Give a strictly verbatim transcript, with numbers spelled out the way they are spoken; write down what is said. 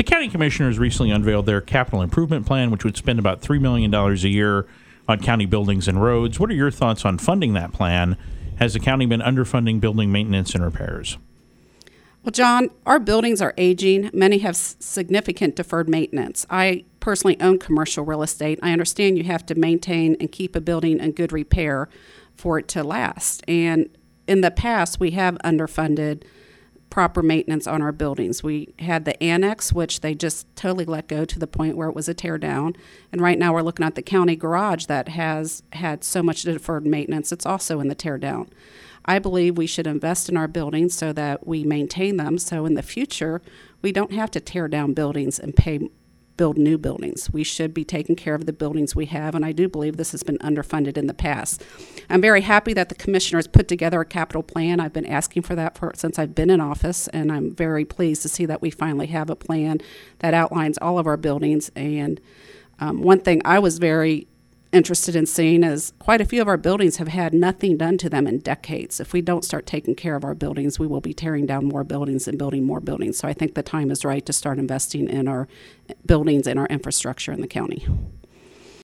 The county commissioners recently unveiled their capital improvement plan, which would spend about three million dollars a year on county buildings and roads. What are your thoughts on funding that plan? Has the county been underfunding building maintenance and repairs? Well, John, our buildings are aging. Many have s- significant deferred maintenance. I personally own commercial real estate. I understand you have to maintain and keep a building in good repair for it to last. And in the past, we have underfunded proper maintenance on our buildings. We had the annex, which they just totally let go to the point where it was a tear down. And right now we're looking at the county garage that has had so much deferred maintenance. It's also in the tear down. I believe we should invest in our buildings so that we maintain them. So in the future, we don't have to tear down buildings and pay build new buildings. We should be taking care of the buildings we have, and I do believe this has been underfunded in the past. I'm very happy that the commissioners put together a capital plan. I've been asking for that for, since I've been in office, and I'm very pleased to see that we finally have a plan that outlines all of our buildings. And um, one thing I was very interested in seeing is quite a few of our buildings have had nothing done to them in decades. If we don't start taking care of our buildings, we will be tearing down more buildings and building more buildings. So I think the time is right to start investing in our buildings and our infrastructure in the county.